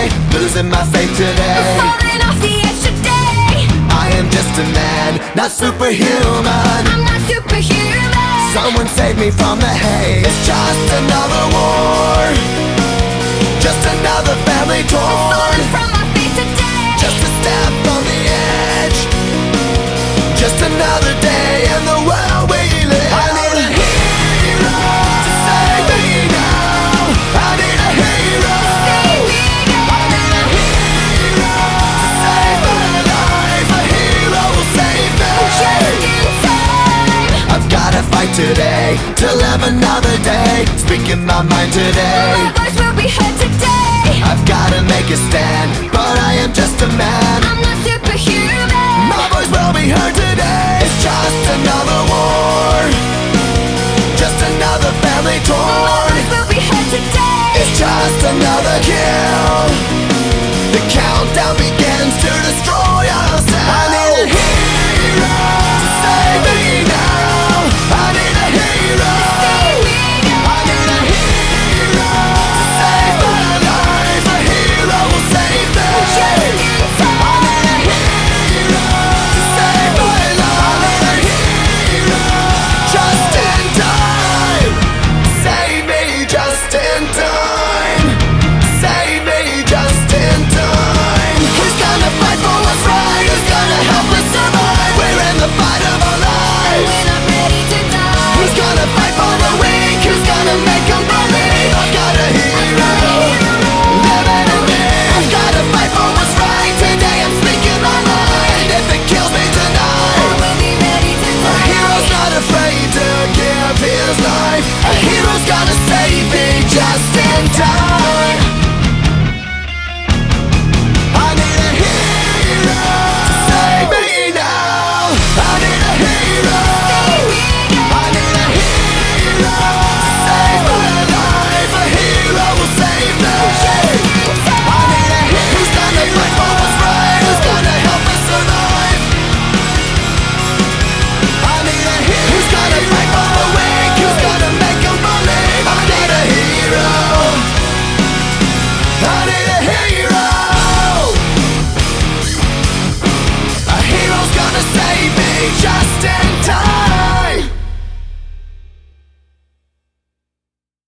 day, losing my faith today. Falling off the edge today. I am just a man, not superhuman. I'm not superhuman. Someone save me from the haze. It's just another war, just another family torn. Falling from my faith today. Just a step on the edge, just another day in the world we live. I need a hero to save me now. I need a hero. Save me now. I need a hero to save my life. A hero will save me. Just in time. I've gotta fight today to live another day, speaking my mind today. My voice will be heard today. I've gotta make a stand, but I am just a man. I'm not superhuman. My voice will be heard today. It's just another war, just another family My torn. voice will be heard today. It's just another kill. The countdown begins to destroy us